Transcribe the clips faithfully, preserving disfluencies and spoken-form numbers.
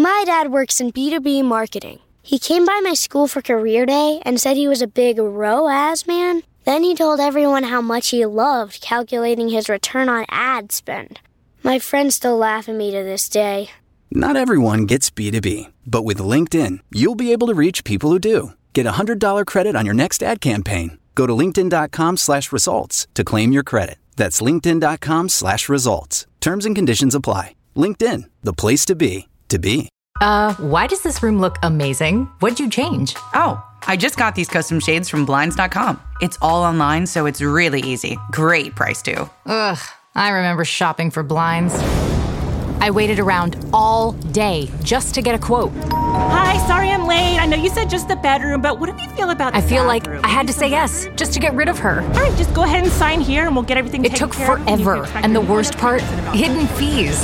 My dad works in B two B marketing. He came by my school for career day and said he was a big R O A S man. Then he told everyone how much he loved calculating his return on ad spend. My friends still laugh at me to this day. Not everyone gets B two B, but with LinkedIn, you'll be able to reach people who do. Get a one hundred dollars credit on your next ad campaign. Go to linkedin.com slash results to claim your credit. That's linkedin.com slash results. Terms and conditions apply. LinkedIn, the place to be, to be. Uh, why does this room look amazing? What'd you change? Oh, I just got these custom shades from Blinds dot com. It's all online, so it's really easy. Great price, too. Ugh, I remember shopping for blinds. I waited around all day just to get a quote. Hi, sorry I'm late. I know you said just the bedroom, but what do you feel about the I feel bathroom? like I had to say yes just to get rid of her. All right, just go ahead and sign here and we'll get everything It taken took care of. forever, and the worst part, hidden fees.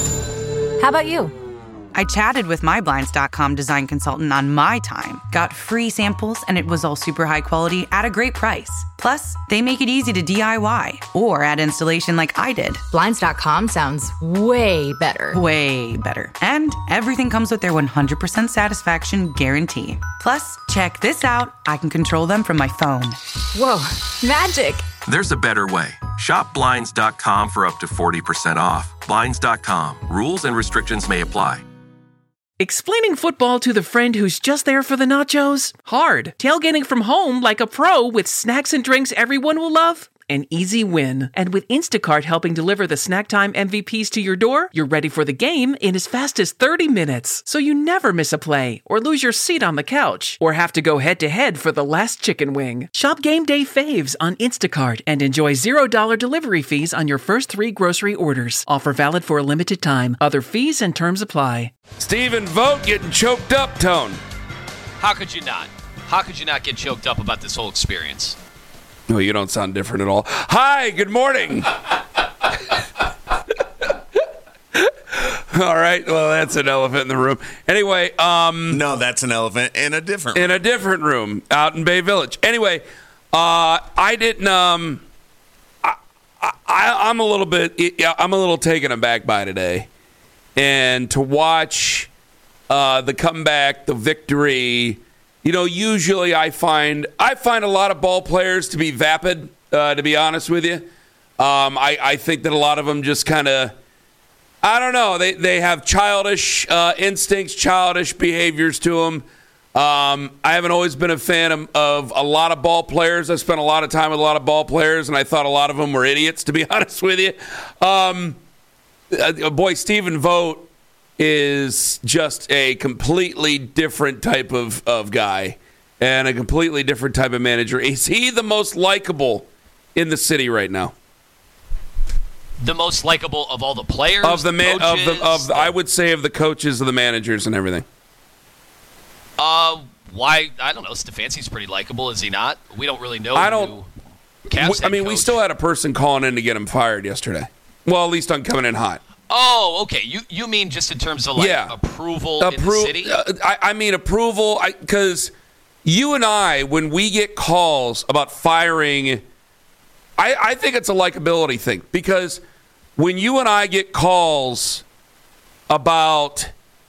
How about you? I chatted with my Blinds dot com design consultant on my time, got free samples, and it was all super high quality at a great price. Plus, they make it easy to D I Y or add installation like I did. Blinds dot com sounds way better. Way better. And everything comes with their one hundred percent satisfaction guarantee. Plus, check this out. I can control them from my phone. Whoa, magic. There's a better way. Shop Blinds dot com for up to forty percent off. Blinds dot com. Rules and restrictions may apply. Explaining football to the friend who's just there for the nachos? Hard. Tailgating from home like a pro with snacks and drinks everyone will love? An easy win. And with Instacart helping deliver the snack time M V Ps to your door, you're ready for the game in as fast as thirty minutes. So you never miss a play, or lose your seat on the couch, or have to go head-to-head for the last chicken wing. Shop Game Day Faves on Instacart and enjoy zero dollars delivery fees on your first three grocery orders. Offer valid for a limited time. Other fees and terms apply. Stephen Vogt getting choked up, Tone. How could you not? How could you not get choked up about this whole experience? No, you don't sound different at all. Hi, good morning. All right, well, that's an elephant in the room. Anyway, um... No, that's an elephant in a different room. In a different room out in Bay Village. Anyway, uh, I didn't, um... I, I, I'm a little bit... I'm a little taken aback by today. And to watch uh, the comeback, the victory... You know, usually I find I find a lot of ball players to be vapid, uh, to be honest with you. Um, I, I think that a lot of them just kind of, I don't know, they, they have childish uh, instincts, childish behaviors to them. Um, I haven't always been a fan of, of a lot of ball players. I spent a lot of time with a lot of ball players, and I thought a lot of them were idiots, to be honest with you. Um, uh, boy, Stephen Vogt is just a completely different type of, of guy and a completely different type of manager. Is he the most likable in the city right now? The most likable of all the players, of the man, of coaches, the of the, I would say of the coaches, of the managers, and everything. Uh, why? I don't know. Stefanski's pretty likable, is he not? We don't really know. I don't. Cavs I mean, coach. we still had a person calling in to get him fired yesterday. Well, at least on coming in hot. Oh, okay. You you mean just in terms of like yeah. approval Appro- in the city? Uh, I, I mean approval, because you and I, when we get calls about firing, I, I think it's a likability thing. Because when you and I get calls about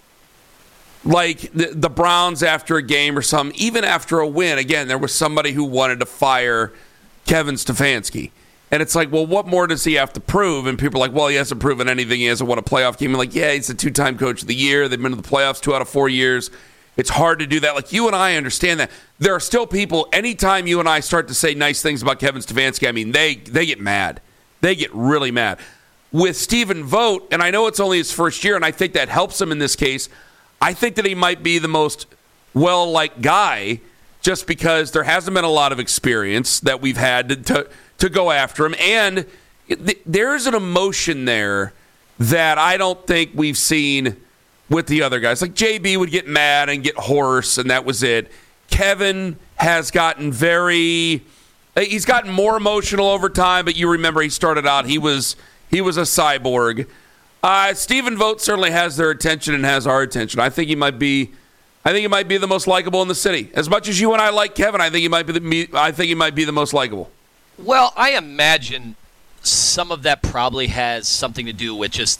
like the, the Browns after a game or something, even after a win, again, there was somebody who wanted to fire Kevin Stefanski. And it's like, well, what more does he have to prove? And people are like, well, he hasn't proven anything. He hasn't won a playoff game. And like, yeah, he's a two-time coach of the year. They've been to the playoffs two out of four years. It's hard to do that. Like, you and I understand that. There are still people, anytime you and I start to say nice things about Kevin Stefanski, I mean, they they get mad. They get really mad. With Stephen Vogt, and I know it's only his first year, and I think that helps him in this case, I think that he might be the most well-liked guy just because there hasn't been a lot of experience that we've had to, to to go after him. And th- there's an emotion there that I don't think we've seen with the other guys. Like J B would get mad and get hoarse, and that was it. Kevin has gotten very... He's gotten more emotional over time, but you remember he started out, he was he was a cyborg. Uh, Stephen Vogt certainly has their attention and has our attention. I think he might be... I think he might be the most likable in the city. As much as you and I like Kevin, I think he might be the, I think he might be the most likable. Well, I imagine some of that probably has something to do with just the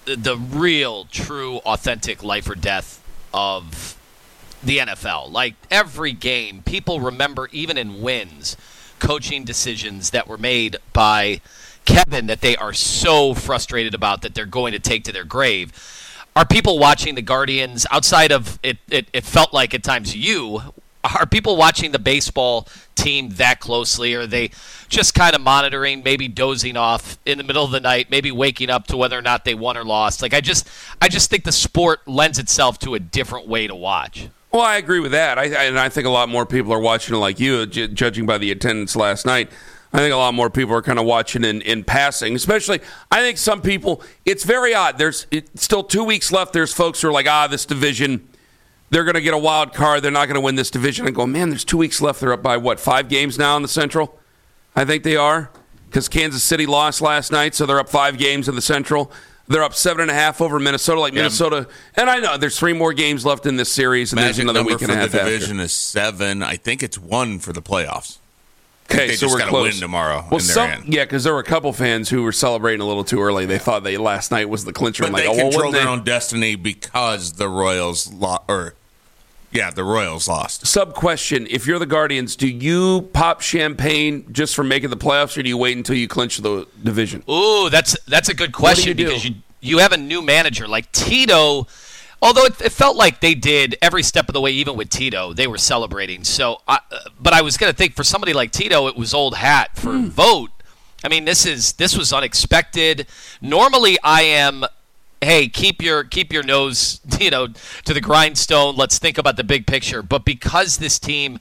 the real, true, authentic life or death of the N F L. Like, every game, people remember, even in wins, coaching decisions that were made by Kevin that they are so frustrated about that they're going to take to their grave. Are people watching the Guardians outside of it, it, it felt like at times you, are people watching the baseball team that closely? Are they just kind of monitoring, maybe dozing off in the middle of the night, maybe waking up to whether or not they won or lost? Like, I just I just think the sport lends itself to a different way to watch. Well, I agree with that. I, I, and I think a lot more people are watching it like you, j- judging by the attendance last night. I think a lot more people are kind of watching in, in passing, especially I think some people, it's very odd. There's it's still two weeks left. There's folks who are like, ah, this division, they're going to get a wild card. They're not going to win this division. And go, man, there's two weeks left. They're up by, what, five games now in the Central? I think they are, because Kansas City lost last night, so they're up five games in the Central. They're up seven and a half over Minnesota, like yeah. Minnesota. And I know there's three more games left in this series, and Magic there's another week and a half after. The division after. is seven. I think it's one for the playoffs. Okay, they so just we're got to close. win tomorrow. Well, and some, in. yeah, because there were a couple fans who were celebrating a little too early. They thought they last night was the clincher. But I'm they like, oh, control well, their they? own destiny because the Royals lost. Or yeah, the Royals lost. Sub question: if you're the Guardians, do you pop champagne just for making the playoffs, or do you wait until you clinch the division? Ooh, that's that's a good question you because you you have a new manager like Tito. Although it, it felt like they did every step of the way, even with Tito, they were celebrating. So, I, but I was going to think for somebody like Tito, it was old hat for mm. vote. I mean, this is this was unexpected. Normally, I am, hey, keep your keep your nose, you know, to the grindstone. Let's think about the big picture. But because this team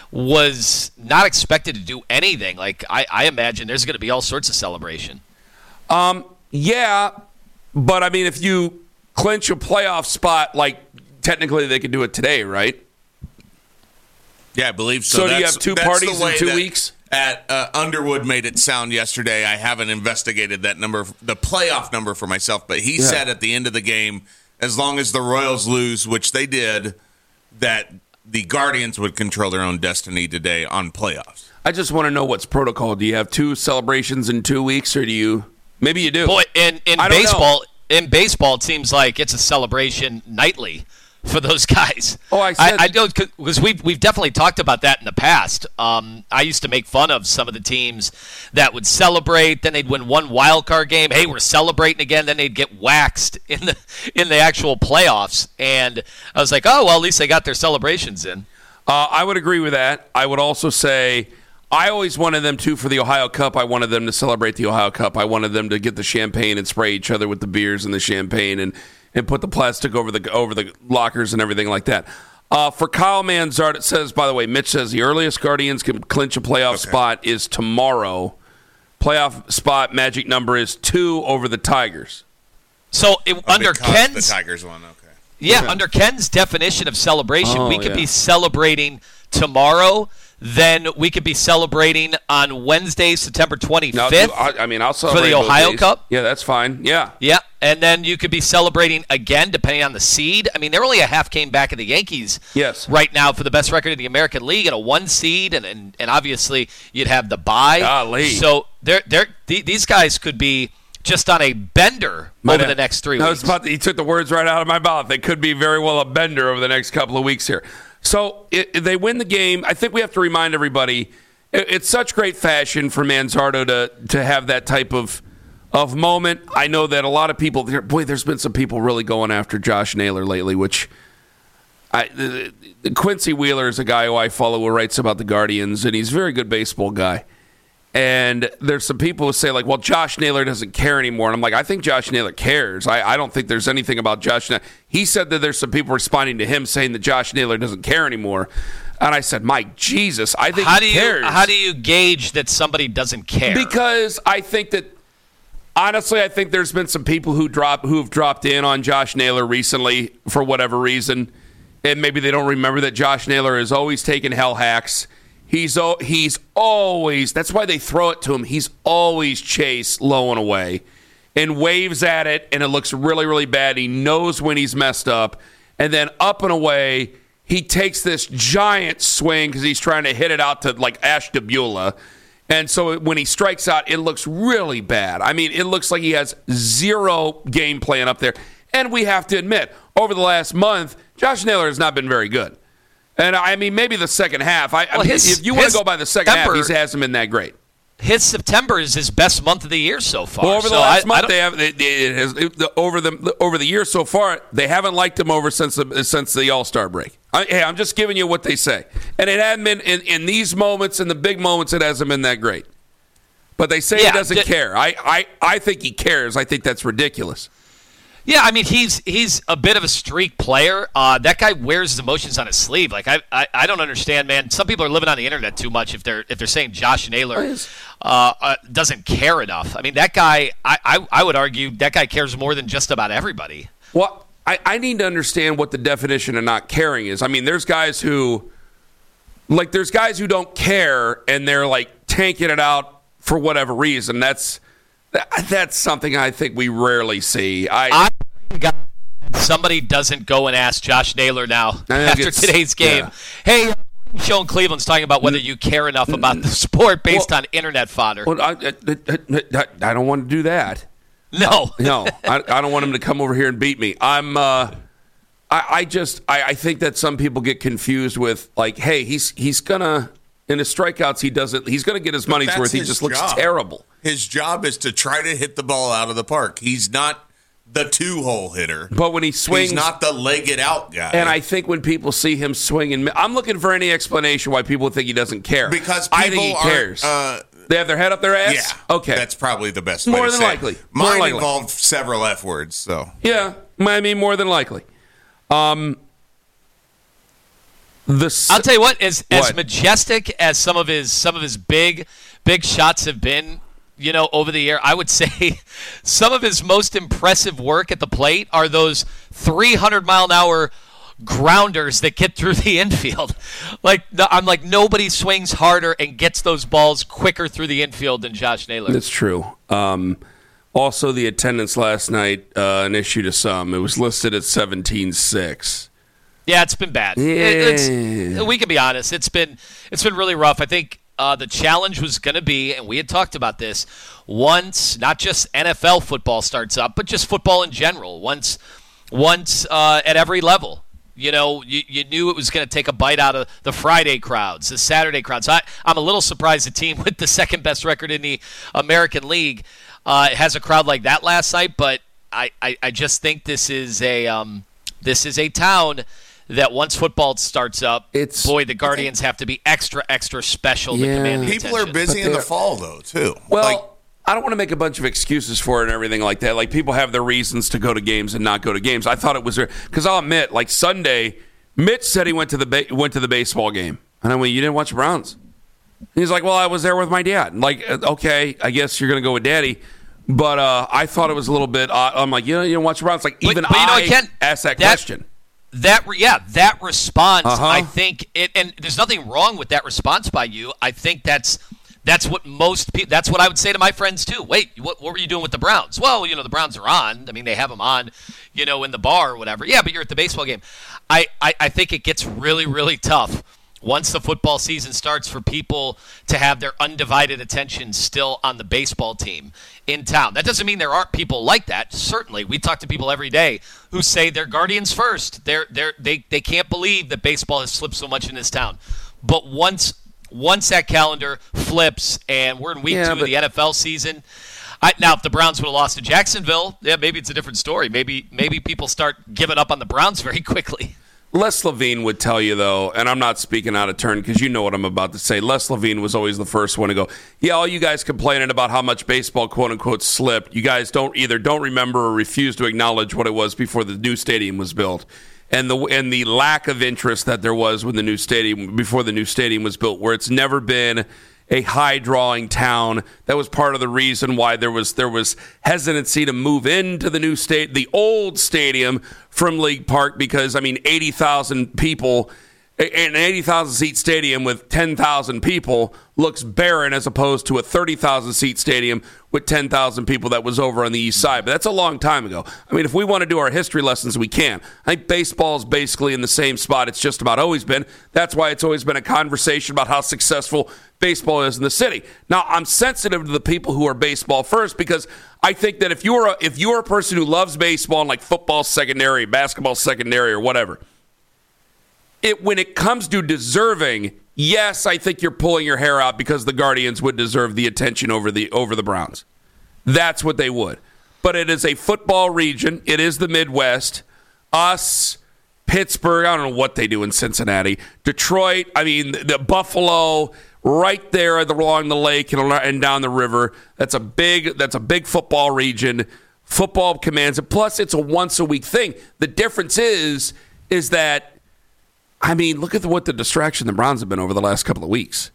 was not expected to do anything, like I, I imagine there's going to be all sorts of celebration. Um, yeah, but I mean, if you clinch a playoff spot, like technically they could do it today, right? Yeah, I believe so. So that's, do you have two parties in two that, weeks? At uh, Underwood made it sound yesterday. I haven't investigated that number, the playoff number for myself, but he yeah. said at the end of the game, as long as the Royals lose, which they did, that the Guardians would control their own destiny today on playoffs. I just want to know what's protocol. Do you have two celebrations in two weeks, or do you? Maybe you do. Boy, in in I don't baseball. know. In baseball, it seems like it's a celebration nightly for those guys. Oh, I said I, I don't because we've we've definitely talked about that in the past. Um, I used to make fun of some of the teams that would celebrate, then they'd win one wild card game. Hey, we're celebrating again. Then they'd get waxed in the in the actual playoffs. And I was like, oh well, at least they got their celebrations in. Uh, I would agree with that. I would also say I always wanted them to, for the Ohio Cup, I wanted them to celebrate the Ohio Cup. I wanted them to get the champagne and spray each other with the beers and the champagne and, and put the plastic over the over the lockers and everything like that. Uh, for Kyle Manzard, it says, by the way, Mitch says the earliest Guardians can clinch a playoff okay. spot is tomorrow. Playoff spot magic number is two over the Tigers. So it, oh, under Ken's the Tigers won, okay. Yeah, okay. under Ken's definition of celebration, oh, we could yeah. be celebrating tomorrow. Then we could be celebrating on Wednesday, September twenty-fifth. No, I, I mean, I'll celebrate for the Ohio days. Cup. Yeah, that's fine. Yeah, yeah, and then you could be celebrating again, depending on the seed. I mean, they're only a half game back of the Yankees. Yes. right now for the best record in the American League and a one seed, and and, and obviously you'd have the bye. Golly. So they're they're th- these guys could be just on a bender Might over have, the next three I weeks. was about to, you took the words right out of my mouth. They could be very well a bender over the next couple of weeks here. So it, they win the game. I think we have to remind everybody, it, it's such great fashion for Manzardo to to have that type of of moment. I know that a lot of people, boy, there's been some people really going after Josh Naylor lately, which I, the, the Quincy Wheeler is a guy who I follow who writes about the Guardians, and he's a very good baseball guy. And there's some people who say, like, well, Josh Naylor doesn't care anymore. And I'm like, I think Josh Naylor cares. I, I don't think there's anything about Josh Naylor. He said that there's some people responding to him saying that Josh Naylor doesn't care anymore. And I said, Mike, Jesus, I think how he do cares. You, how do you gauge that somebody doesn't care? Because I think that, honestly, I think there's been some people who drop who've dropped in on Josh Naylor recently for whatever reason. And maybe they don't remember that Josh Naylor has always taken hell hacks. He's he's always, that's why they throw it to him, he's always chased low and away and waves at it, and it looks really, really bad. He knows when he's messed up. And then up and away, he takes this giant swing because he's trying to hit it out to like Ash Debula. And so when he strikes out, it looks really bad. I mean, it looks like he has zero game plan up there. And we have to admit, over the last month, Josh Naylor has not been very good. And I mean, maybe the second half. I, well, I mean, his, if you want to go by the second September, half, he hasn't been that great. His September is his best month of the year so far. Well, over the so last I, month, I they have it, it has, it, the, over the over the year so far, they haven't liked him over since the since the All-Star break. I, hey, I'm just giving you what they say, and it hadn't been in, in these moments, in the big moments, it hasn't been that great. But they say yeah, he doesn't d- care. I, I I think he cares. I think that's ridiculous. Yeah, I mean, he's he's a bit of a streak player. Uh, that guy wears his emotions on his sleeve. Like I, I, I don't understand, man. Some people are living on the internet too much if they're if they're saying Josh Naylor uh, uh, doesn't care enough. I mean, that guy. I, I, I would argue that guy cares more than just about everybody. Well, I, I need to understand what the definition of not caring is. I mean, there's guys who, like, there's guys who don't care and they're like tanking it out for whatever reason. That's. That's something I think we rarely see. I, I somebody doesn't go and ask Josh Naylor now after today's game. Yeah. Hey, Show in Cleveland's talking about whether you care enough about the sport based well, on internet fodder. Well, I, I, I, I don't want to do that. No, no, I, I don't want him to come over here and beat me. I'm. Uh, I, I just. I, I think that some people get confused with like, hey, he's he's gonna. In his strikeouts, he doesn't. He's going to get his money's worth. He just looks job. terrible. His job is to try to hit the ball out of the park. He's not the two-hole hitter. But when he swings, he's not the leg it out guy. And I think when people see him swing, and I'm looking for any explanation why people think he doesn't care. Because I think he cares. Uh, they have their head up their ass. Yeah. Okay, that's probably the best. More way to than say likely. It. More Mine likely. involved several F words. So yeah, I mean more than likely. Um. The, I'll tell you what, as what? as majestic as some of his some of his big big shots have been, you know, over the year, I would say some of his most impressive work at the plate are those three hundred mile an hour grounders that get through the infield. Like I'm like nobody swings harder and gets those balls quicker through the infield than Josh Naylor. That's true. Um, also, the attendance last night, uh, an issue to some. It was listed at seventeen six. Yeah, it's been bad. Yeah. It, it's, we can be honest. It's been it's been really rough. I think uh, the challenge was going to be, and we had talked about this, once not just N F L football starts up, but just football in general. Once, once uh, at every level, you know, you, you knew it was going to take a bite out of the Friday crowds, the Saturday crowds. I, I'm a little surprised the team with the second best record in the American League uh, has a crowd like that last night. But I, I, I just think this is a um, this is a town that once football starts up, it's, boy, the Guardians have to be extra, extra special yeah. to command the People attention. are busy in the fall, though, too. Well, like, I don't want to make a bunch of excuses for it and everything like that. Like, people have their reasons to go to games and not go to games. I thought it was – because I'll admit, like, Sunday, Mitch said he went to the ba- went to the baseball game. And I went, you didn't watch the Browns? He's like, well, I was there with my dad. Like, okay, I guess you're going to go with Daddy. But uh, I thought it was a little bit odd. I'm like, you know, you don't watch the Browns? Like, even but, but, you know, I Ken, asked that, that question. That yeah, that response, uh-huh. I think it, and there's nothing wrong with that response by you. I think that's that's what most people. That's what I would say to my friends too. Wait, what, what were you doing with the Browns? Well, you know, the Browns are on. I mean, they have them on, you know, in the bar or whatever. Yeah, but you're at the baseball game. I, I, I think it gets really, really tough once the football season starts for people to have their undivided attention still on the baseball team in town. That doesn't mean there aren't people like that. Certainly, we talk to people every day who say they're Guardians first. They're they're they they can't believe that baseball has slipped so much in this town. But once once that calendar flips and we're in week yeah, two but- of the N F L season, I, now if the Browns would have lost to Jacksonville, yeah, maybe it's a different story. Maybe maybe people start giving up on the Browns very quickly. Les Levine would tell you, though, and I'm not speaking out of turn because you know what I'm about to say. Les Levine was always the first one to go, yeah, all you guys complaining about how much baseball, quote-unquote, slipped. You guys don't either don't remember or refuse to acknowledge what it was before the new stadium was built. And the and the lack of interest that there was when the new stadium before the new stadium was built, where it's never been a high-drawing town. That was part of the reason why there was there was hesitancy to move into the new state, the old stadium from League Park, because, I mean, eighty thousand people An eighty thousand seat stadium with ten thousand people looks barren as opposed to a thirty thousand seat stadium with ten thousand people that was over on the east side. But that's a long time ago. I mean, if we want to do our history lessons, we can. I think baseball is basically in the same spot it's just about always been. That's why it's always been a conversation about how successful baseball is in the city. Now, I'm sensitive to the people who are baseball first because I think that if you're a, if you're a person who loves baseball and like football secondary, basketball secondary, or whatever, It, when it comes to deserving, yes, I think you're pulling your hair out because the Guardians would deserve the attention over the over the Browns. That's what they would. But it is a football region. It is the Midwest. Us, Pittsburgh, I don't know what they do in Cincinnati. Detroit, I mean, the, the Buffalo, right there along the lake and, and down the river. That's a big. That's a big football region. Football commands it. Plus, it's a once a week thing. The difference is, is that. I mean, look at the, what the distraction the Browns have been over the last couple of weeks.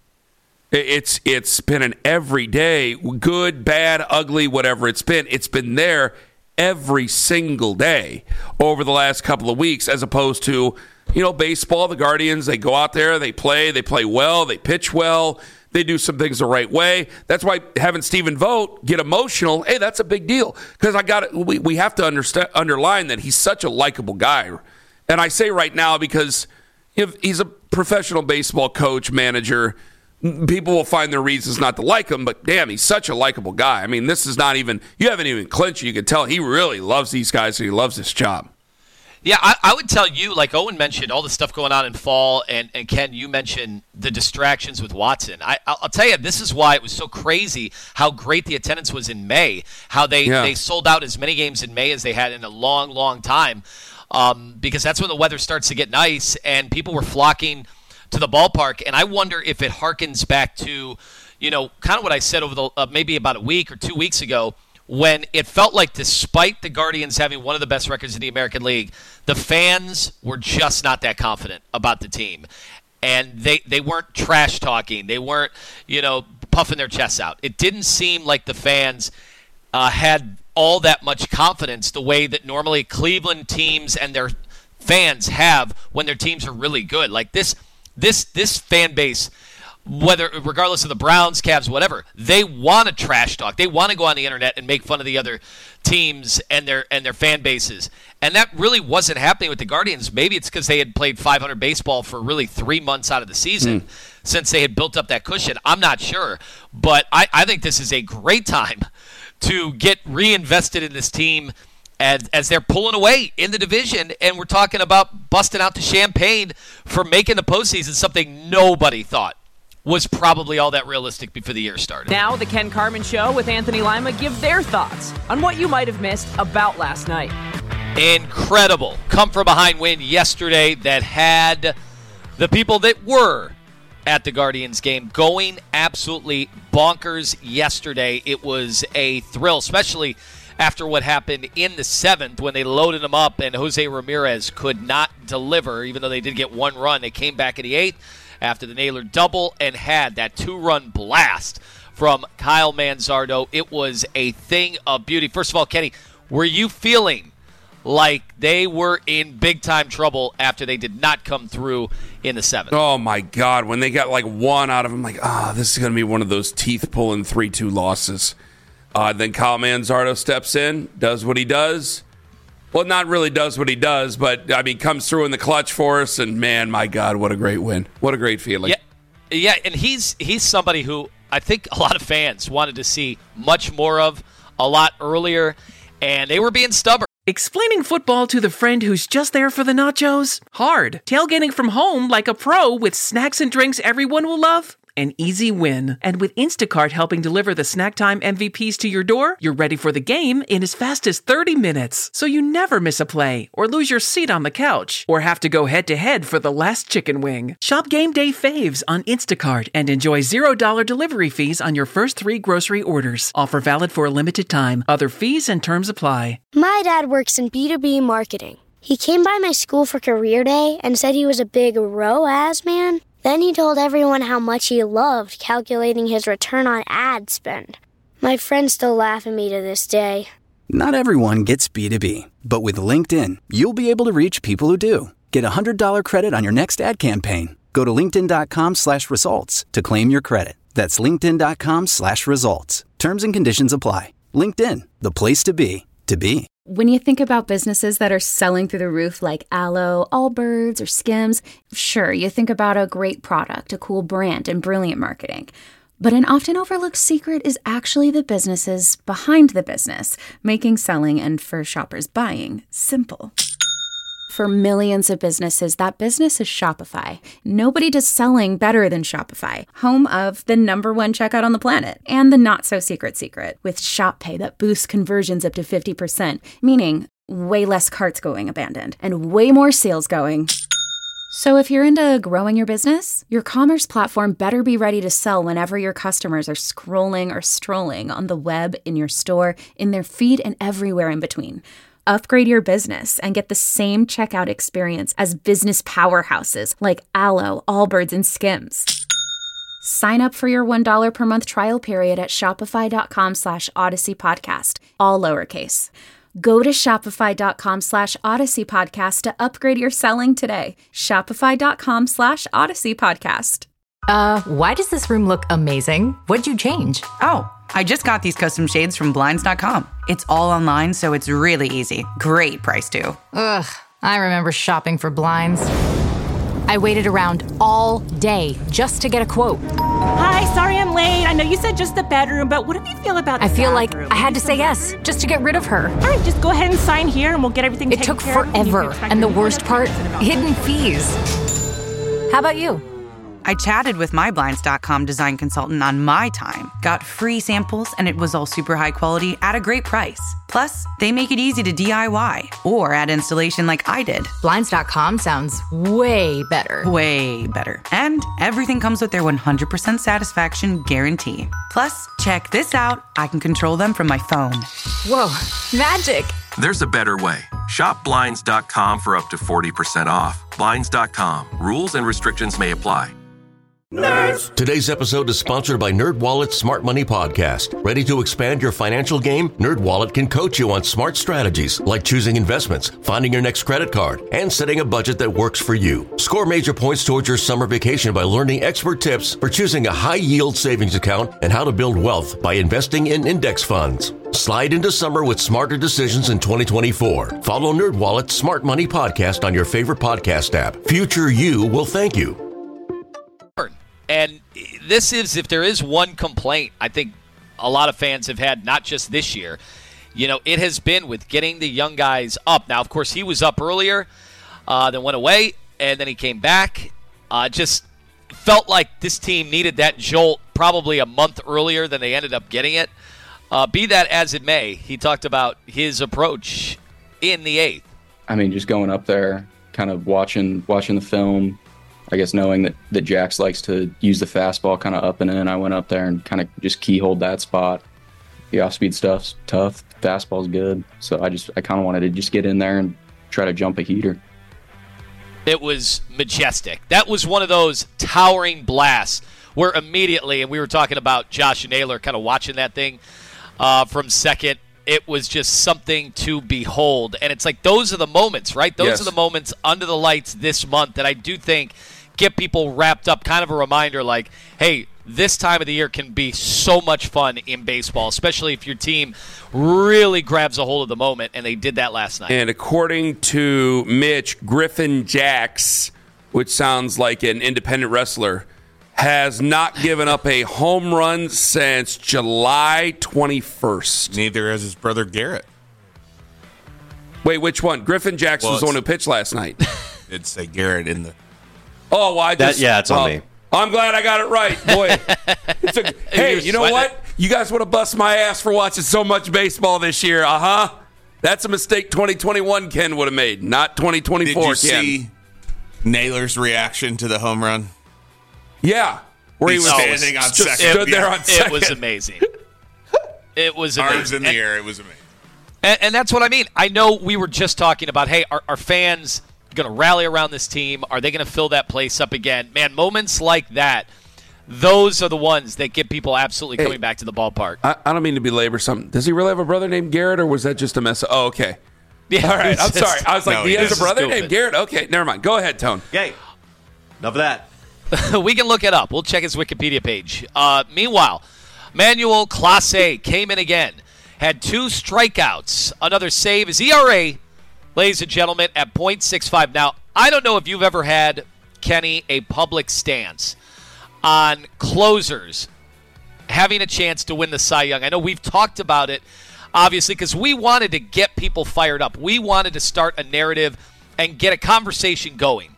It's it's been an everyday, good, bad, ugly, whatever it's been. It's been there every single day over the last couple of weeks, as opposed to, you know, baseball. The Guardians, they go out there, they play, they play well, they pitch well, they do some things the right way. That's why having Stephen Vogt get emotional, hey, that's a big deal because I got we we have to understand underline that he's such a likable guy, and I say right now because. If he's a professional baseball coach, manager, people will find their reasons not to like him, but damn, he's such a likable guy. I mean, this is not even, you haven't even clinched. You can tell he really loves these guys and he loves this job. Yeah, I, I would tell you, like Owen mentioned, all the stuff going on in fall, and, and Ken, you mentioned the distractions with Watson. I, I'll tell you, this is why it was so crazy how great the attendance was in May, how they, yeah. they sold out as many games in May as they had in a long, long time. Um, because that's when the weather starts to get nice and people were flocking to the ballpark. And I wonder if it harkens back to, you know, kind of what I said over the uh, maybe about a week or two weeks ago when it felt like despite the Guardians having one of the best records in the American League, the fans were just not that confident about the team. And they, they weren't trash talking. They weren't, you know, puffing their chests out. It didn't seem like the fans uh, had all that much confidence the way that normally Cleveland teams and their fans have when their teams are really good. Like this this this fan base, whether regardless of the Browns, Cavs, whatever, they want to trash talk. They want to go on the internet and make fun of the other teams and their and their fan bases. And that really wasn't happening with the Guardians. Maybe it's because they had played five hundred baseball for really three months out of the season mm. since they had built up that cushion. I'm not sure. But I, I think this is a great time to get reinvested in this team as, as they're pulling away in the division. And we're talking about busting out the champagne for making the postseason, something nobody thought was probably all that realistic before the year started. Now the Ken Carman Show with Anthony Lima give their thoughts on what you might have missed about last night. Incredible come-from-behind win yesterday that had the people that were at the Guardians game going absolutely bonkers yesterday. It was a thrill, especially after what happened in the seventh when they loaded him up and Jose Ramirez could not deliver, even though they did get one run. They came back in the eighth after the Naylor double and had that two-run blast from Kyle Manzardo. It was a thing of beauty. First of all, Kenny, were you feeling like they were in big-time trouble after they did not come through in the seventh? Oh, my God. When they got like one out of them, like, ah, oh, this is going to be one of those teeth-pulling three two losses. Uh, then Kyle Manzardo steps in, does what he does. Well, not really does what he does, but, I mean, comes through in the clutch for us, and, man, my God, what a great win. What a great feeling. Yeah, yeah, and he's he's somebody who I think a lot of fans wanted to see much more of a lot earlier, and they were being stubborn. Explaining football to the friend who's just there for the nachos? Hard. Tailgating from home like a pro with snacks and drinks everyone will love? An easy win. And with Instacart helping deliver the snack time M V Ps to your door, you're ready for the game in as fast as thirty minutes. So you never miss a play, or lose your seat on the couch, or have to go head-to-head for the last chicken wing. Shop Game Day Faves on Instacart and enjoy zero dollars delivery fees on your first three grocery orders. Offer valid for a limited time. Other fees and terms apply. My dad works in B two B marketing. He came by my school for career day and said he was a big R O A S man. Then he told everyone how much he loved calculating his return on ad spend. My friends still laugh at me to this day. Not everyone gets B two B, but with LinkedIn, you'll be able to reach people who do. Get a one hundred dollars credit on your next ad campaign. Go to linkedin.com slash results to claim your credit. That's linkedin.com slash results. Terms and conditions apply. LinkedIn, the place to be, to be. When you think about businesses that are selling through the roof like Aloe, Allbirds, or Skims, sure, you think about a great product, a cool brand, and brilliant marketing. But an often overlooked secret is actually the businesses behind the business, making selling and, for shoppers, buying simple. For millions of businesses, that business is Shopify. Nobody does selling better than Shopify, home of the number one checkout on the planet, and the not-so-secret secret, with Shop Pay that boosts conversions up to fifty percent, meaning way less carts going abandoned, and way more sales going. So if you're into growing your business, your commerce platform better be ready to sell whenever your customers are scrolling or strolling on the web, in your store, in their feed, and everywhere in between. Upgrade your business and get the same checkout experience as business powerhouses like Aloe, Allbirds, and Skims. Sign up for your one dollar per month trial period at shopify.com slash Odyssey Podcast, all lowercase. Go to shopify.com slash Odyssey Podcast to upgrade your selling today. Shopify.com slash Odyssey Podcast. Uh, why does this room look amazing? What'd you change? Oh, I just got these custom shades from Blinds dot com. It's all online, so it's really easy. Great price, too. Ugh, I remember shopping for blinds. I waited around all day just to get a quote. Hi, sorry I'm late. I know you said just the bedroom, but what do you feel about the I feel bathroom? like I had to say yes just to get rid of her. All right, just go ahead and sign here and we'll get everything It taken took care of. forever, and the worst part, hidden fees. How about you? I chatted with my Blinds dot com design consultant on my time, got free samples, and it was all super high quality at a great price. Plus, they make it easy to D I Y or add installation like I did. Blinds dot com sounds way better. Way better. And everything comes with their one hundred percent satisfaction guarantee. Plus, check this out. I can control them from my phone. Whoa, magic. There's a better way. Shop Blinds dot com for up to forty percent off. Blinds dot com. Rules and restrictions may apply. Nerds. Today's episode is sponsored by NerdWallet's Smart Money Podcast. Ready to expand your financial game? NerdWallet can coach you on smart strategies like choosing investments, finding your next credit card, and setting a budget that works for you. Score major points towards your summer vacation by learning expert tips for choosing a high-yield savings account and how to build wealth by investing in index funds. Slide into summer with smarter decisions in twenty twenty-four. Follow NerdWallet's Smart Money Podcast on your favorite podcast app. Future you will thank you. And this is, if there is one complaint I think a lot of fans have had, not just this year, you know, it has been with getting the young guys up. Now, of course, he was up earlier, uh, then went away, and then he came back. Uh, just felt like this team needed that jolt probably a month earlier than they ended up getting it. Uh, be that as it may, he talked about his approach in the eighth. I mean, just going up there, kind of watching watching the film, I guess knowing that, that Jax likes to use the fastball kind of up and in, I went up there and kind of just keyholed that spot. The off-speed stuff's tough. Fastball's good. So I just I kind of wanted to just get in there and try to jump a heater. It was majestic. That was one of those towering blasts where immediately, and we were talking about Josh Naylor kind of watching that thing uh, from second, it was just something to behold. And it's like those are the moments, right? Those Yes. are the moments under the lights this month that I do think get people wrapped up, kind of a reminder like, hey, this time of the year can be so much fun in baseball, especially if your team really grabs a hold of the moment, and they did that last night. And according to Mitch, Griffin Jax, which sounds like an independent wrestler, has not given up a home run since July twenty-first. Neither has his brother Garrett. Wait, which one? Griffin Jax Well, was the one who it's- pitched last night. It'd say Garrett in the... Oh, well, I That- just... yeah, it's on well, me. I'm glad I got it right, boy. It's a, hey, you know sweating what? You guys would have bust my ass for watching so much baseball this year, uh-huh. That's a mistake twenty twenty-one Ken would have made, not twenty twenty-four Did you Ken. see Naylor's reaction to the home run? Yeah, where he He's was standing on just second. stood there Yeah. on second. It was amazing. It was amazing. Arms in the And- air. It was amazing. And, and that's what I mean. I know we were just talking about, hey, are, are fans going to rally around this team? Are they going to fill that place up again? Man, moments like that, those are the ones that get people absolutely Hey, coming back to the ballpark. I, I don't mean to belabor something. Does he really have a brother named Garrett, or was that just a mess? Oh, okay. Yeah, All right, I'm just, sorry. I was like, no, he has a brother stupid. named Garrett? Okay, never mind. Go ahead, Tone. Yay. Enough of that. We can look it up. We'll check his Wikipedia page. Uh, meanwhile, Manuel Clase came in again. Had two strikeouts. Another save. His E R A, ladies and gentlemen, at point six five. Now, I don't know if you've ever had, Kenny, a public stance on closers having a chance to win the Cy Young. I know we've talked about it, obviously, because we wanted to get people fired up. We wanted to start a narrative and get a conversation going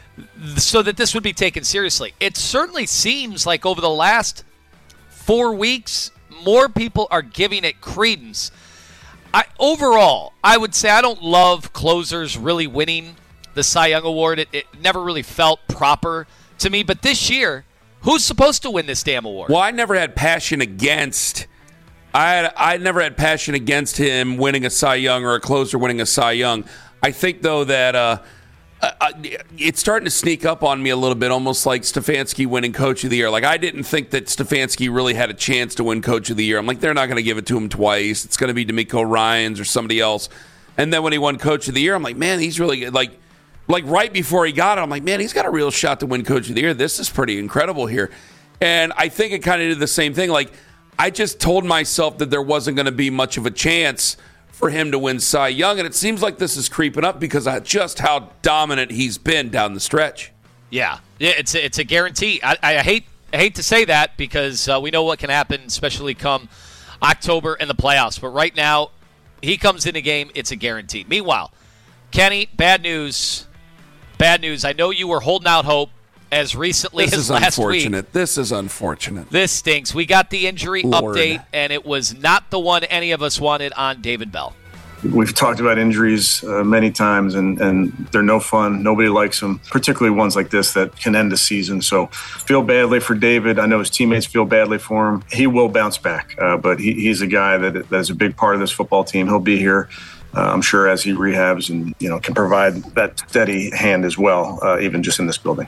so that this would be taken seriously. It certainly seems like over the last four weeks, more people are giving it credence. I, overall, I would say I don't love closers really winning the Cy Young Award. It, it never really felt proper to me. But this year, who's supposed to win this damn award? Well, I never had passion against. I had, I never had passion against him winning a Cy Young or a closer winning a Cy Young. I think though that uh, uh, it's starting to sneak up on me a little bit, almost like Stefanski winning Coach of the Year. Like I didn't think that Stefanski really had a chance to win Coach of the Year. I'm like, they're not going to give it to him twice. It's going to be D'Amico Ryans or somebody else. And then when he won Coach of the Year, I'm like, man, he's really good. Like. Like right before he got it, I'm like, man, he's got a real shot to win Coach of the Year. This is pretty incredible here. And I think it kind of did the same thing. Like, I just told myself that there wasn't going to be much of a chance for him to win Cy Young. And it seems like this is creeping up because of just how dominant he's been down the stretch. Yeah, yeah, it's a, it's a guarantee. I, I hate I hate to say that because uh, we know what can happen, especially come October and the playoffs. But right now, he comes in the game, it's a guarantee. Meanwhile, Kenny, bad news. Bad news. I know you were holding out hope as recently this as is last unfortunate. week. This is unfortunate. This stinks. We got the injury Lord. update, and it was not the one any of us wanted on David Bell. We've talked about injuries uh, many times, and, and they're no fun. Nobody likes them, particularly ones like this that can end the season. So feel badly for David. I know his teammates feel badly for him. He will bounce back, uh, but he, he's a guy that, that is a big part of this football team. He'll be here. Uh, I'm sure as he rehabs and, you know, can provide that steady hand as well, uh, even just in this building.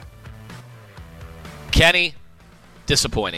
Kenny, disappointing.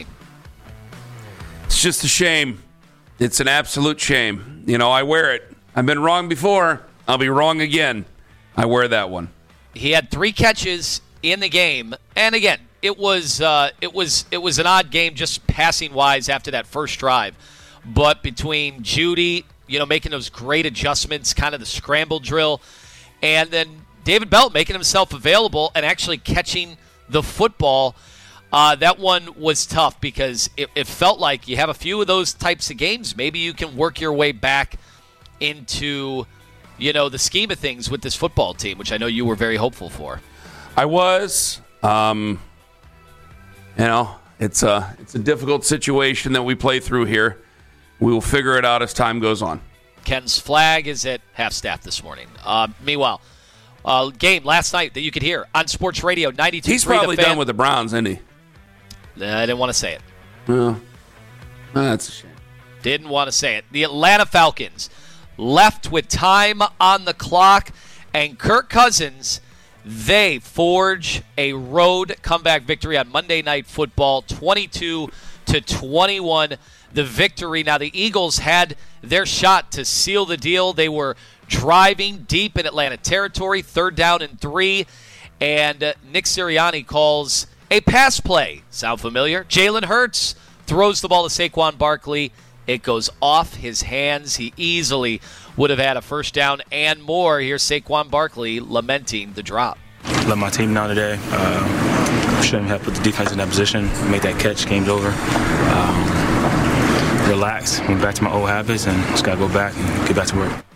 It's just a shame. It's an absolute shame. You know, I wear it. I've been wrong before. I'll be wrong again. I wear that one. He had three catches in the game, and again, it was uh, it was it was an odd game just passing wise after that first drive. But between Judy, you know, making those great adjustments, kind of the scramble drill, and then David Bell making himself available and actually catching the football. Uh, that one was tough because it, it felt like you have a few of those types of games. Maybe you can work your way back into, you know, the scheme of things with this football team, which I know you were very hopeful for. I was. Um, you know, it's a, it's a difficult situation that we play through here. We will figure it out as time goes on. Ken's flag is at half-staff this morning. Uh, meanwhile, uh, game last night that you could hear on Sports Radio ninety-two point three. He's probably the fan. done with the Browns, isn't he? I didn't want to say it. Well, that's a shame. Didn't want to say it. The Atlanta Falcons left with time on the clock, and Kirk Cousins, they forge a road comeback victory on Monday Night Football, twenty-two to twenty-one. The victory. Now, the Eagles had their shot to seal the deal. They were driving deep in Atlanta territory, third down and three, and uh, Nick Sirianni calls a pass play. Sound familiar? Jalen Hurts throws the ball to Saquon Barkley. It goes off his hands. He easily would have had a first down and more. Here's Saquon Barkley lamenting the drop. Let my team down today. Uh, shouldn't have put the defense in that position. Made that catch. Game's over. Um, relax. Went back to my old habits and just got to go back and get back to work.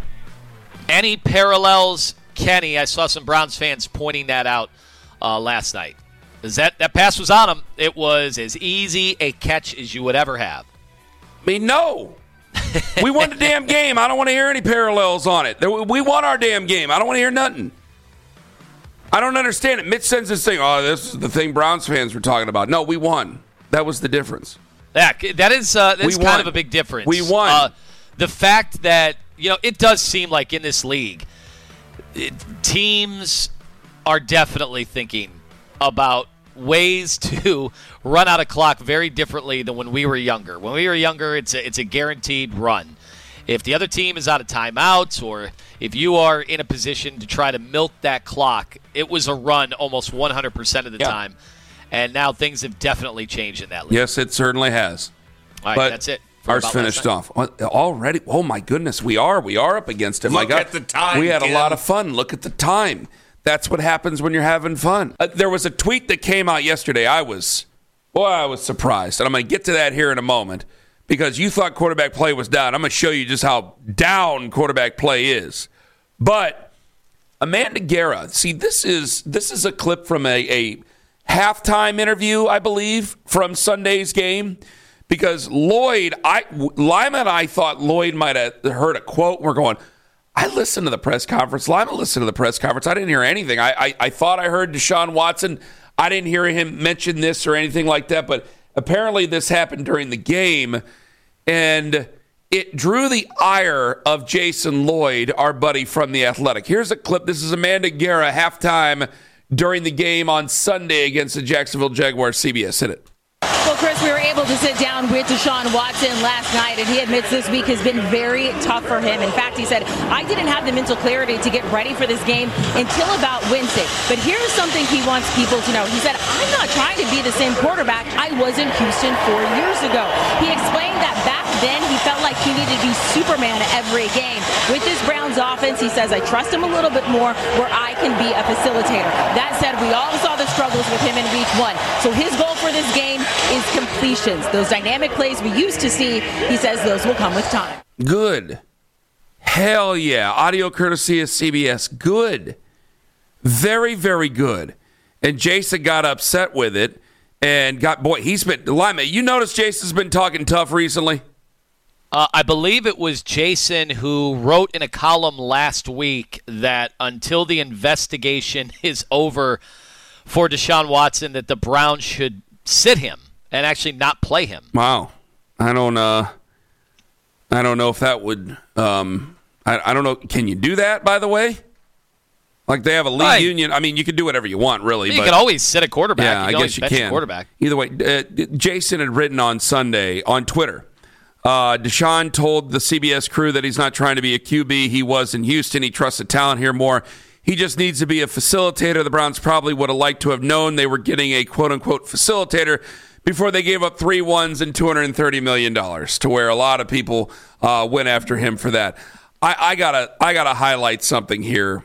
Any parallels, Kenny? I saw some Browns fans pointing that out uh, last night. Is that, that pass was on him. It was as easy a catch as you would ever have. I mean, no. We won the damn game. I don't want to hear any parallels on it. We won our damn game. I don't want to hear nothing. I don't understand it. Mitch sends this thing, oh, this is the thing Browns fans were talking about. No, we won. That was the difference. Yeah, that is uh, that's kind won. of a big difference. We won. Uh, the fact that, you know, it does seem like in this league, it, teams are definitely thinking about ways to run out of clock very differently than when we were younger. When we were younger, it's a, it's a guaranteed run. If the other team is out of timeouts or if you are in a position to try to milk that clock, it was a run almost one hundred percent of the yeah. time. And now things have definitely changed in that league. Yes, it certainly has. All right, but that's it. Ours finished off. Already? Oh, my goodness. We are. We are up against it. Look my God. at the time, We had Kim. a lot of fun. Look at the time. That's what happens when you're having fun. Uh, there was a tweet that came out yesterday. I was, boy, I was surprised. And I'm going to get to that here in a moment because you thought quarterback play was down. I'm going to show you just how down quarterback play is. But Amanda Guerra, see, this is this is a clip from a, a halftime interview, I believe, from Sunday's game. Because Lloyd, I, Lima and I thought Lloyd might have heard a quote. We're going, I listened to the press conference. Lima listened to the press conference. I didn't hear anything. I, I, I thought I heard Deshaun Watson. I didn't hear him mention this or anything like that. But apparently this happened during the game. And it drew the ire of Jason Lloyd, our buddy from The Athletic. Here's a clip. This is Amanda Guerra halftime during the game on Sunday against the Jacksonville Jaguars. C B S, hit it. Well, Chris, we were able to sit down with Deshaun Watson last night, and he admits this week has been very tough for him. In fact, he said, I didn't have the mental clarity to get ready for this game until about Wednesday. But here's something he wants people to know. He said, I'm not trying to be the same quarterback I was in Houston four years ago. He explained that back then he felt like he needed to be Superman every game. With this Browns offense, he says, I trust him a little bit more where I can be a facilitator. That said, we all saw the struggles with him in week one. So his goal for this game is completions. Those dynamic plays we used to see, he says those will come with time. Good. Hell yeah. Audio courtesy of C B S. Good. Very, very good. And Jason got upset with it and got, boy, he's been, Lima, you notice Jason's been talking tough recently? Uh, I believe it was Jason who wrote in a column last week that until the investigation is over for Deshaun Watson, that the Browns should sit him and actually not play him. Wow. I don't uh I don't know if that would um I, I don't know, can you do that, by the way? Like they have a league right. union. I mean, you can do whatever you want, really. You but, can always sit a quarterback. Yeah, you can I guess you bench can. A quarterback. Either way, uh, Jason had written on Sunday on Twitter, uh, Deshaun told the C B S crew that he's not trying to be a Q B. He was in Houston. He trusts the talent here more. He just needs to be a facilitator. The Browns probably would have liked to have known they were getting a quote-unquote facilitator before they gave up three ones and two hundred thirty million dollars, to where a lot of people uh, went after him for that. I, I gotta, I gotta highlight something here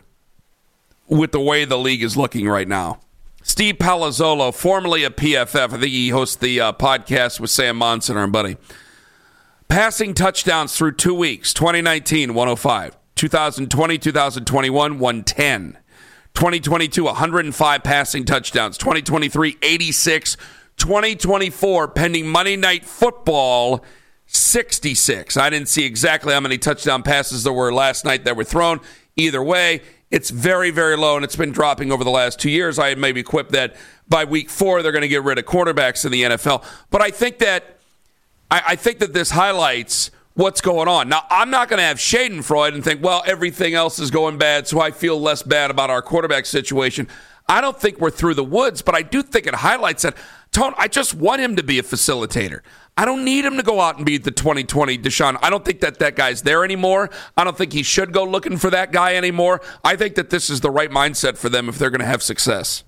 with the way the league is looking right now. Steve Palazzolo, formerly of P F F, I think he hosts the uh, podcast with Sam Monson, our buddy. Passing touchdowns through two weeks, twenty nineteen, one oh five. twenty twenty, twenty twenty-one, one ten. twenty twenty-two, one hundred five passing touchdowns. twenty twenty-three, eighty-six. twenty twenty-four, pending Monday Night Football, sixty-six. I didn't see exactly how many touchdown passes there were last night that were thrown. Either way, it's very, very low, and it's been dropping over the last two years. I had maybe quipped that by week four they're going to get rid of quarterbacks in the N F L. But I think that I, I think that this highlights what's going on. Now, I'm not going to have Schadenfreude and think, well, everything else is going bad, so I feel less bad about our quarterback situation. I don't think we're through the woods, but I do think it highlights that, Tone, I just want him to be a facilitator. I don't need him to go out and be the twenty twenty Deshaun. I don't think that that guy's there anymore. I don't think he should go looking for that guy anymore. I think that this is the right mindset for them if they're going to have success.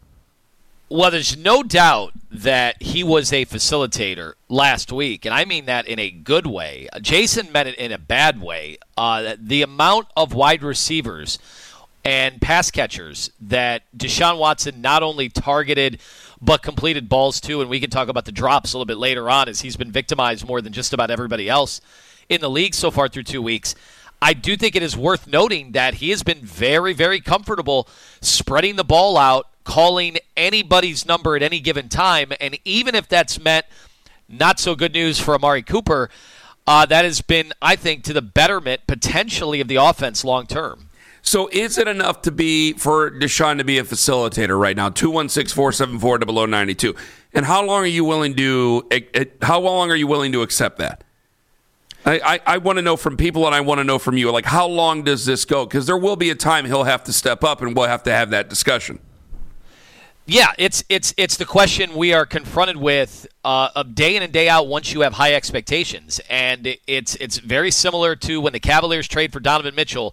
Well, there's no doubt that he was a facilitator last week, and I mean that in a good way. Jason meant it in a bad way. Uh, the amount of wide receivers and pass catchers that Deshaun Watson not only targeted but completed balls to, and we can talk about the drops a little bit later on, as he's been victimized more than just about everybody else in the league so far through two weeks. I do think it is worth noting that he has been very, very comfortable spreading the ball out, calling anybody's number at any given time, and even if that's meant not so good news for Amari Cooper, uh, that has been, I think, to the betterment potentially of the offense long term. So is it enough to be for Deshaun to be a facilitator right now? two one six, four seven four, zero zero nine two. And how long are you willing to how long are you willing to accept that? I, I, I want to know from people, and I want to know from you, like, how long does this go? Because there will be a time he'll have to step up, and we'll have to have that discussion. Yeah, it's it's it's the question we are confronted with uh, of day in and day out once you have high expectations. And it, it's it's very similar to when the Cavaliers trade for Donovan Mitchell.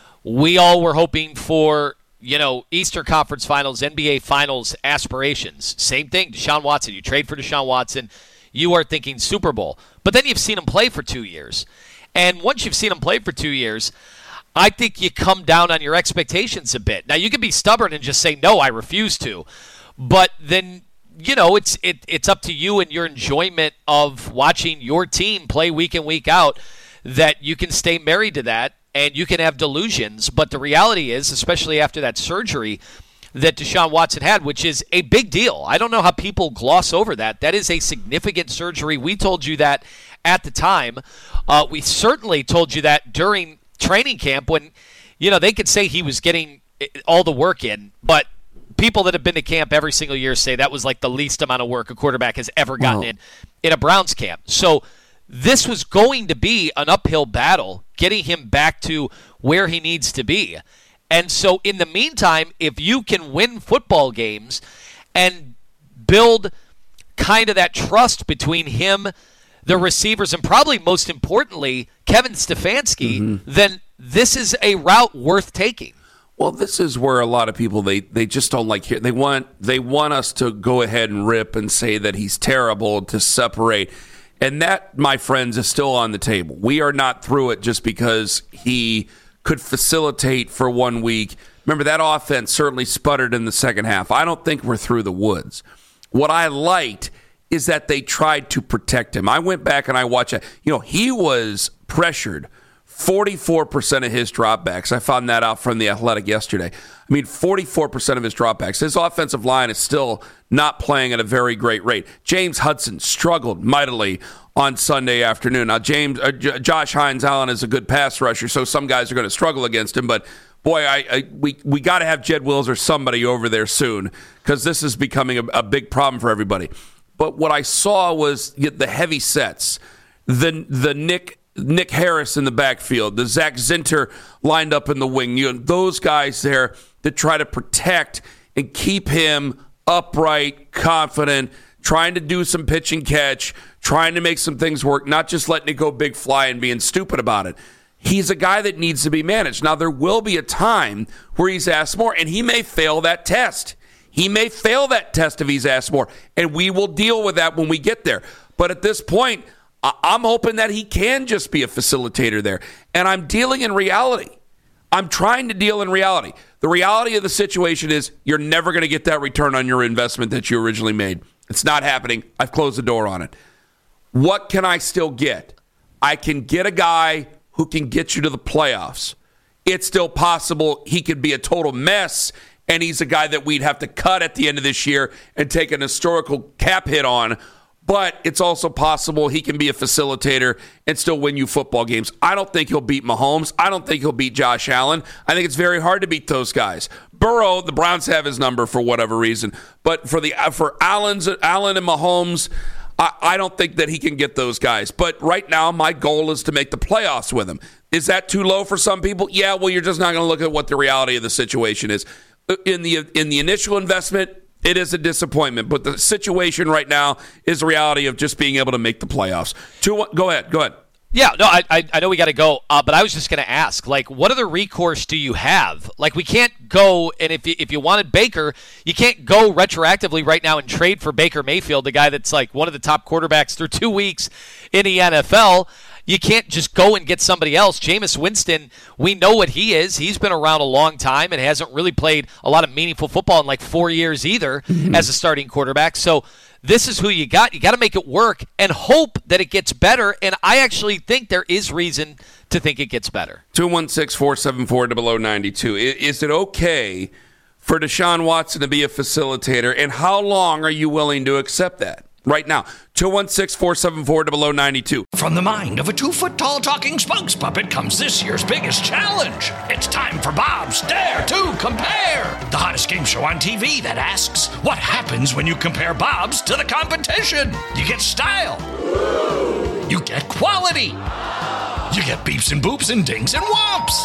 We all were hoping for, you know, Eastern Conference Finals, N B A Finals aspirations. Same thing, Deshaun Watson. You trade for Deshaun Watson, you are thinking Super Bowl. But then you've seen him play for two years. And once you've seen him play for two years, I think you come down on your expectations a bit. Now, you can be stubborn and just say, no, I refuse to. But then, you know, it's it, it's up to you and your enjoyment of watching your team play week in, week out, that you can stay married to that and you can have delusions. But the reality is, especially after that surgery that Deshaun Watson had, which is a big deal. I don't know how people gloss over that. That is a significant surgery. We told you that at the time. Uh, we certainly told you that during training camp when, you know, they could say he was getting all the work in, but people that have been to camp every single year say that was like the least amount of work a quarterback has ever gotten wow. in in a Browns camp. So this was going to be an uphill battle getting him back to where he needs to be. And so in the meantime, if you can win football games and build kind of that trust between him, the receivers, and probably most importantly, Kevin Stefanski, mm-hmm. then this is a route worth taking. Well, this is where a lot of people, they, they just don't like hear. They want they want us to go ahead and rip and say that he's terrible, to separate. And that, my friends, is still on the table. We are not through it just because he could facilitate for one week. Remember, that offense certainly sputtered in the second half. I don't think we're through the woods. What I liked is that they tried to protect him. I went back and I watched it. You know, he was pressured forty-four percent of his dropbacks. I found that out from The Athletic yesterday. I mean, forty-four percent of his dropbacks. His offensive line is still not playing at a very great rate. James Hudson struggled mightily on Sunday afternoon. Now, James uh, J- Josh Hines Allen is a good pass rusher, so some guys are going to struggle against him, but boy, I, I we we got to have Jed Wills or somebody over there soon, because this is becoming a, a big problem for everybody. But what I saw was the heavy sets, the the Nick Nick Harris in the backfield, the Zach Zinter lined up in the wing. You know, those guys there that try to protect and keep him upright, confident, trying to do some pitch and catch, trying to make some things work, not just letting it go big fly and being stupid about it. He's a guy that needs to be managed. Now, there will be a time where he's asked more, and he may fail that test. He may fail that test if he's asked more, and we will deal with that when we get there. But at this point, I'm hoping that he can just be a facilitator there. And I'm dealing in reality. I'm trying to deal in reality. The reality of the situation is you're never going to get that return on your investment that you originally made. It's not happening. I've closed the door on it. What can I still get? I can get a guy who can get you to the playoffs. It's still possible he could be a total mess, and he's a guy that we'd have to cut at the end of this year and take an historical cap hit on. But it's also possible he can be a facilitator and still win you football games. I don't think he'll beat Mahomes. I don't think he'll beat Josh Allen. I think it's very hard to beat those guys. Burrow, the Browns have his number for whatever reason. But for the for Allen's, Allen and Mahomes, I, I don't think that he can get those guys. But right now, my goal is to make the playoffs with him. Is that too low for some people? Yeah, well, you're just not going to look at what the reality of the situation is. In the in the initial investment, it is a disappointment, but the situation right now is the reality of just being able to make the playoffs. Two, one, go ahead, go ahead. Yeah, no, I I, I know we got to go, uh, but I was just going to ask, like, what other recourse do you have? Like, we can't go, and if you, if you wanted Baker, you can't go retroactively right now and trade for Baker Mayfield, the guy that's like one of the top quarterbacks through two weeks in the N F L. You can't just go and get somebody else. Jameis Winston, we know what he is. He's been around a long time and hasn't really played a lot of meaningful football in like four years either mm-hmm. as a starting quarterback. So this is who you got. You got to make it work and hope that it gets better. And I actually think there is reason to think it gets better. two one six, four seven four, zero zero nine two. Is it okay for Deshaun Watson to be a facilitator? And how long are you willing to accept that? Right now, two one six, four seven four, zero zero nine two. From the mind of a two-foot-tall talking spokes puppet comes this year's biggest challenge. It's time for Bob's Dare to Compare, the hottest game show on T V that asks, what happens when you compare Bob's to the competition? You get style. You get quality. You get beeps and boops and dings and whomps.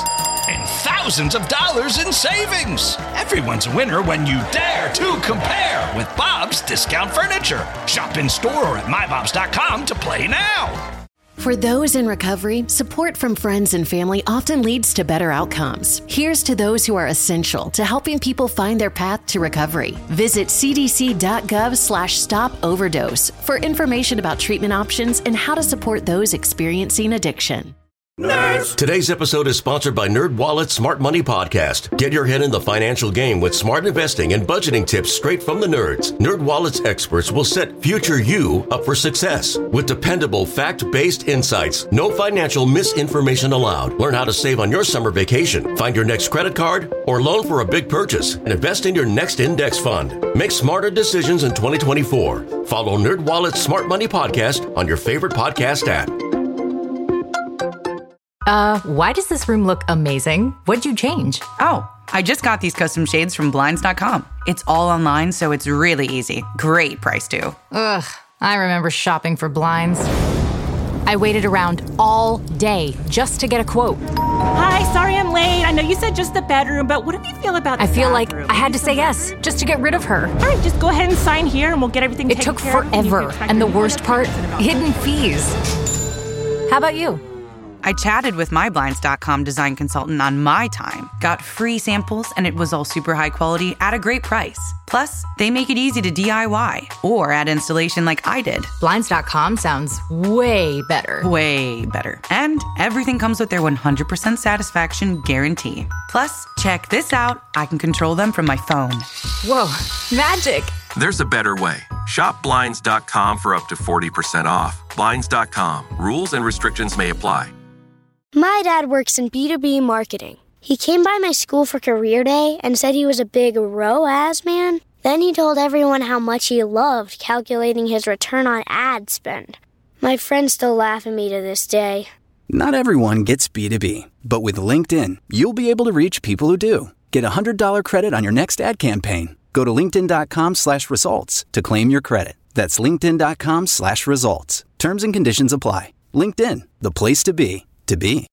and thousands of dollars in savings. Everyone's a winner when you dare to compare with Bob's Discount Furniture. Shop in store or at my bobs dot com to play now. For those in recovery, support from friends and family often leads to better outcomes. Here's to those who are essential to helping people find their path to recovery. Visit c d c dot gov slash stop overdose for information about treatment options and how to support those experiencing addiction. Nerds. Today's episode is sponsored by NerdWallet's Smart Money Podcast. Get your head in the financial game with smart investing and budgeting tips straight from the nerds. NerdWallet's experts will set future you up for success with dependable, fact-based insights. No financial misinformation allowed. Learn how to save on your summer vacation, find your next credit card, or loan for a big purchase, and invest in your next index fund. Make smarter decisions in twenty twenty-four. Follow NerdWallet's Smart Money Podcast on your favorite podcast app. Uh, why does this room look amazing? What'd you change? Oh, I just got these custom shades from Blinds dot com. It's all online, so it's really easy. Great price, too. Ugh, I remember shopping for blinds. I waited around all day just to get a quote. Hi, sorry I'm late. I know you said just the bedroom, but what do you feel about the I feel bathroom? like I had to say yes just to get rid of her. All right, just go ahead and sign here and we'll get everything It taken took care of. forever, and the worst part, hidden fees. How about you? I chatted with my Blinds dot com design consultant on my time, got free samples, and it was all super high quality at a great price. Plus, they make it easy to D I Y or add installation like I did. Blinds dot com sounds way better. Way better. And everything comes with their one hundred percent satisfaction guarantee. Plus, check this out. I can control them from my phone. Whoa, magic. There's a better way. Shop Blinds dot com for up to forty percent off. Blinds dot com. Rules and restrictions may apply. My dad works in B two B marketing. He came by my school for career day and said he was a big R O A S man. Then he told everyone how much he loved calculating his return on ad spend. My friends still laugh at me to this day. Not everyone gets B two B, but with LinkedIn, you'll be able to reach people who do. Get a one hundred dollars credit on your next ad campaign. Go to linkedin dot com slash results to claim your credit. That's linkedin dot com slash results. Terms and conditions apply. LinkedIn, the place to be, to be.